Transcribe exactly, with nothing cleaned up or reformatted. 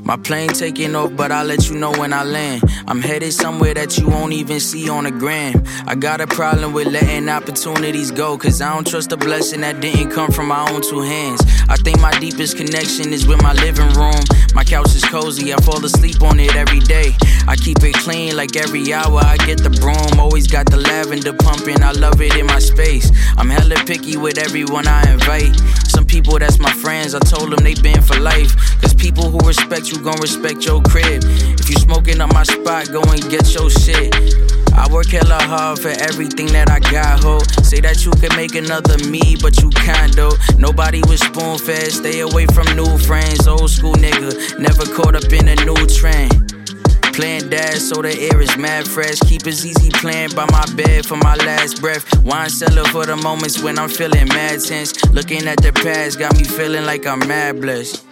My plane taking off, but I'll let you know when I land. I'm headed somewhere that you won't even see on the gram. I got a problem with letting opportunities go, cause I don't trust a blessing that didn't come from my own two hands. I think my deepest connection is with my living room. My couch is cozy, I fall asleep on it every day. I keep it clean like every hour I get the broom. Always got the lavender pumping, I love it in my space. I'm hella picky with everyone I invite. Some people that's my friends, I told them they been for life. Cause people who respect you gon' respect your crib. If you smoking up my spot, go and get your shit. I work hella hard for everything that I got, ho. Say that you could make another me, but you can't, though. Nobody was spoon-fed, stay away from new friends. Old school nigga, never caught up in a new trend. Playing dad so the air is mad fresh. Keep it easy playing by my bed for my last breath. Wine cellar for the moments when I'm feeling mad tense. Looking at the past got me feeling like I'm mad blessed.